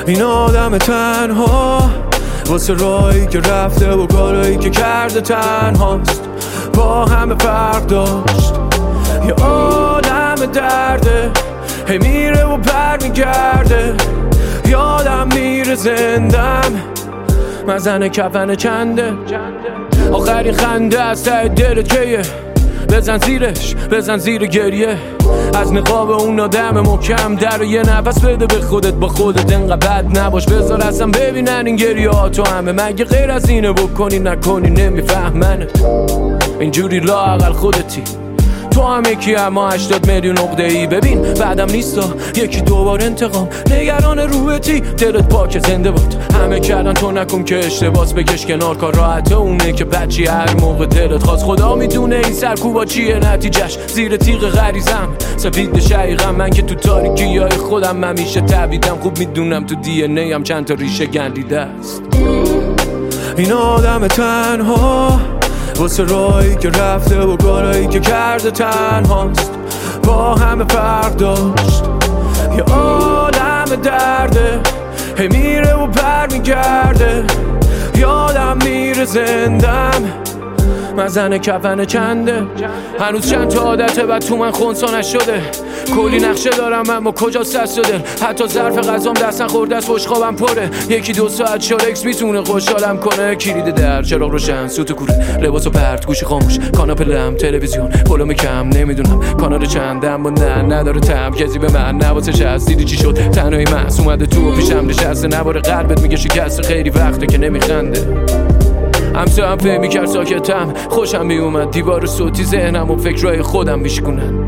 این آدم تنها واسه راهی که رفته و کارایی که کرده تنهاست. با همه فرق داشت، یه عالم درده، هی میره و پر میگرده. یادم میره زندم مزن کفن چنده، آخرین خنده از ته دلت کیه؟ بزن زیرش، بزن زیر گریه. از نقاب اون آدم محکم در یه نفس بده به خودت، با خودت انقدر بد نباش. بذار اصلا ببینن این گریه ها تو همه. مگه غیر از اینه بکنی نکنی نمیفهمنه. اینجوری لااقل خودتی، تو هم یکی اما 80 میلیون عقده‌ای. ببین بعدم نیستا یکی دوبار انتقام، نگران روحتی. دلت پاک زنده باد، همه کردن تو نکن که اشتباس. بکش کنار کار راحته اونه که بچی هر موقع دلت خواست. خدا میدونه این سرکوبا چیه نتیجهش، زیر تیغ غریزم سفید شقیقم. من که تو تاریکی های خودم همیشه تبیدم. خوب میدونم تو دی ان ای هم چند تا ریشه گندیده است. این آدم تنها واسه راهی که رفته و کارایی که کرده تنهاست. با همه فرق داشت، یه عالم درده، هی میره و پر میگرده. یادم میره زندم مزن کفن چنده. هنوز چند تا عادته و تو من خونسا نشده. کلی نقشه دارم اما کجاست دست و دل. حتی ظرف غذام دستن خورده است، بشقابم پره. یکی دو ساعت شارکس میتونه خوشحالم کنه. کلید در، چراغ روشن، سوت کوره، لباسو پرت، گوشی خاموش، کاناپه لم، تلویزیون، پلوم کم. نمیدونم کانال چندم و نه نداره تم. کسی به من نواسش هست، دیدی چی شد؟ تنهایی محس اومده تو و پیشم نشسته. نوار قلبت میگه شکسته، خیلی وقته که نمیخنده. همسه هم فهمی کرد ساکتم، خوشم میومد دیوار صوتی ذهنم و فکرهای خودم میشکنن.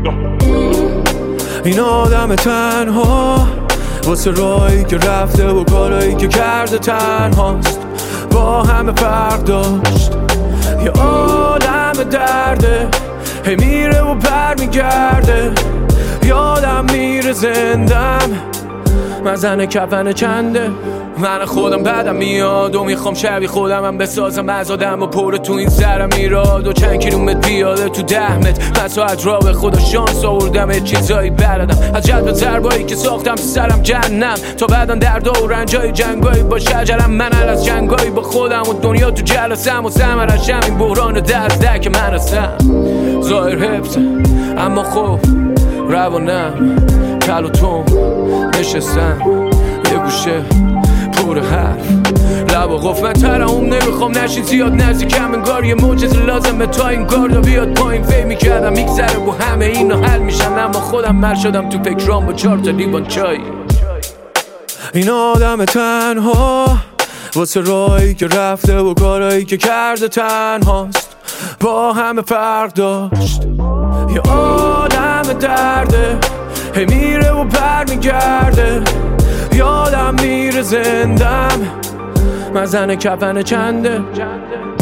این آدم تنها واسه راهی که رفته و کارایی که کرده تنهاست. با همه فرق داشت، یه عالم درده، هی میره و پر میگرده. یادم میره زندم مزن کفن چنده. من خودم بدم میاد و میخوام شبیه خودمم بسازم. از آدم و پر تو این سرم میراد و چند کیلومتر پیاده تو 10 متر. من ساعت را به خدا شانس آوردم چیزایی بردم از جلب ضربایی که ساختم تو سرم جهنم. تا بعدا دردا و رنجای جنگایی با شجرم. من از جنگایی با خودم و دنیا تو جلسم و ثمرشم این بحران دست که من هستم. ظاهر حفظ اما خوب روانم کل و تون نشستم یه گوشه پر حرف لب و قفل. من ترحم نمیخوام نشین زیاد نزدیکم. انگار یه معجزه لازمه تا این گاردا بیاد پایین. فهم میکردم میگذره و همه اینا حل میشن، اما خودم مر شدم تو فکرام با 4 تا لیوان چای. این آدم تنها واسه راهی که رفته و کارایی که کرده تنهاست. با همه فرق داشت، یه عالم درده، هی میره و پر میگرده. یادم میره زندم مزن کفن چنده.